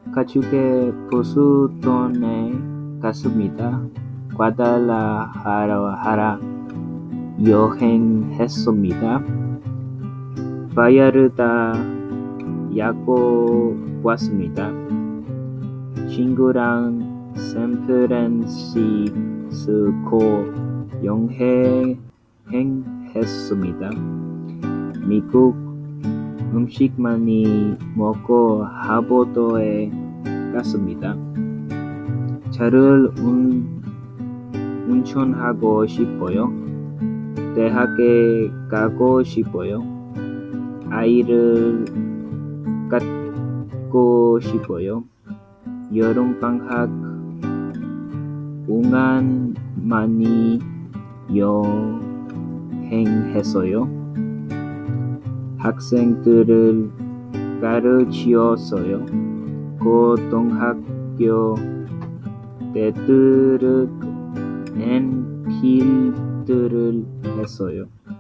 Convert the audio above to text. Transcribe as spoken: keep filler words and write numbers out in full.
가축의 보수돈에 갔습니다. 과달라하라 여행했습니다. 바야르다 야구 보았습니다. 친구랑 샌프란시스코 여행했습니다. 미국 음식 많이 먹고 하버드에 갔습니다. 차를 운, 운전하고 싶어요. 대학에 가고 싶어요. 아이를 갖고 싶어요. 여름방학 동안 많이 여행했어요. 학생들을 가르치었어요. 고등학교 때 트럭 앤 필드를 했어요.